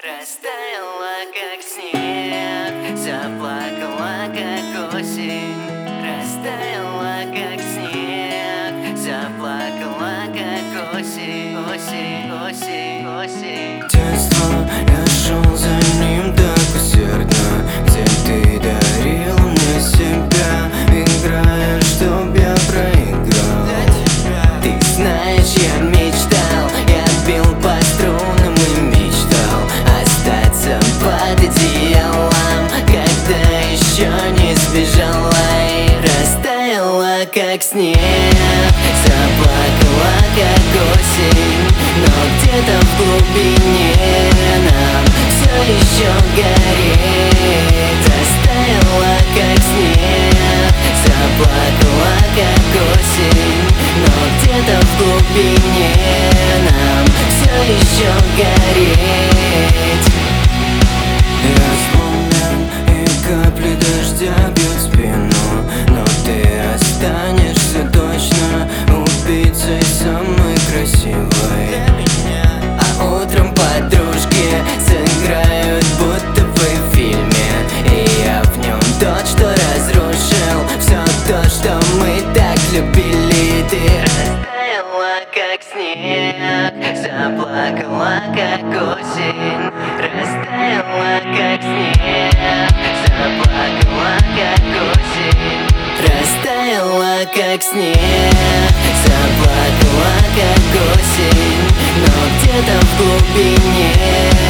Растаяла, как снег, заплакала, как осень. Растаяла, как снег, заплакала, как осень. Осень, осень, осень. Детство, я шел за ним так усердно, где ты дарил мне себя, играя, чтоб я проиграл. Ты знаешь, я мечтал, я бил по струнам и мечтал остаться под одеялом, когда еще не сбежала и растаяла, как снег, заплакала, как осень. Но где-то в глубине нам все еще горит. Растаяла, как снег, заплакала, как осень. Но где-то в глубине нам все еще гореть. Я вспомнил, и капли дождя бьют в спину, но ты останешься точно убийцей самой красивой. А утром подружки сыграют будто бы в фильме, и я в нем тот, что разрушил все то, что мы так любили. Ты растаяла, как снег, заплакала, как осень. Растаяла, как снег, заплакала, как осень. Растаяла, как снег, заплакала, как осень. Но где-то в глубине